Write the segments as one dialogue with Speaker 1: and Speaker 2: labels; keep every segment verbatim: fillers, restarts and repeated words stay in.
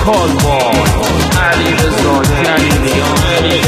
Speaker 1: کار با علیرضا جلیلیان.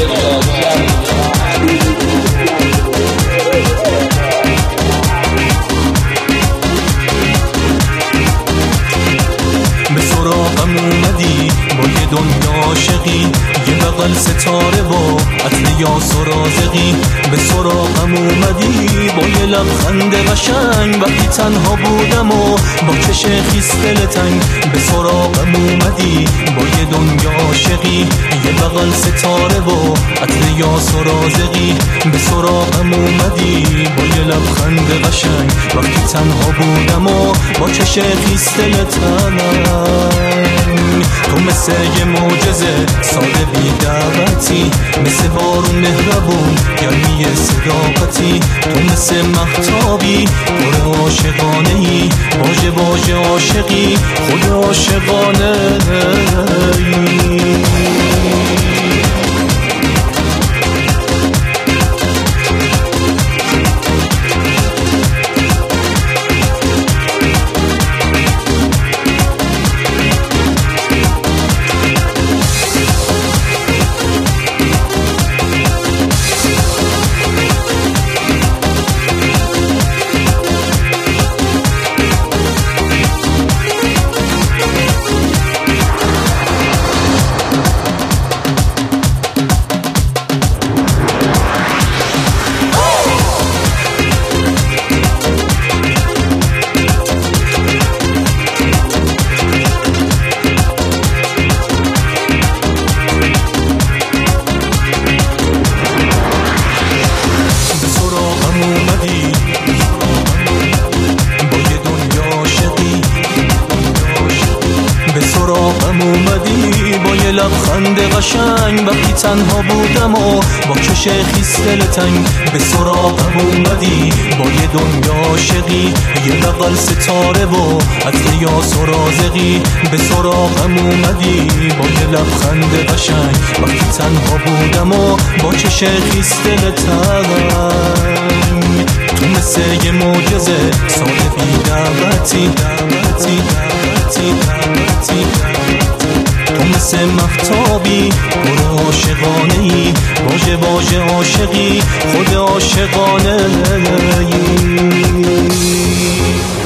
Speaker 2: به سراغم اومدی با یه دنیا عاشقی، یه بغل ستاره با عطر یاس و رازقی. به سراغم اومدی با یه لبخند قشنگ، وقتی تنها بودم و با چش خیس دلتنگ. به سراغم اومدی با یه دنیا عاشقی، یه بغل ستاره با عطر یاس و رازقی. به سراغم اومدی با یه لبخند قشنگ، وقتی تنها بودم و با چش خیس دلتنگ. تو مثل یه معجزه ساده بی دعوتی، مثل بارون مهربون یعنی صداقتی. تو مثل مهتابی پر عاشقانه ای، واژه واژه عاشقی خود عاشقانه ای. سراغم اومدی با یه لبخند قشنگ، وقتی تنها بودم و با چش خیس دلتنگ. به سراغم اومدی با یه دنیا عاشقی، یه بغل ستاره و عطر یاس و رازقی. به سراغم اومدی با یه لبخند قشنگ، وقتی تنها بودم و با چش خیس دلتنگ. تو مثل یه معجزه ساده بی دعوتی، دعوتی دعوتی دعوتی. تو مثل مهتابی پر عاشقانه ای، واژه واژه عاشقی خود عاشقانه ای.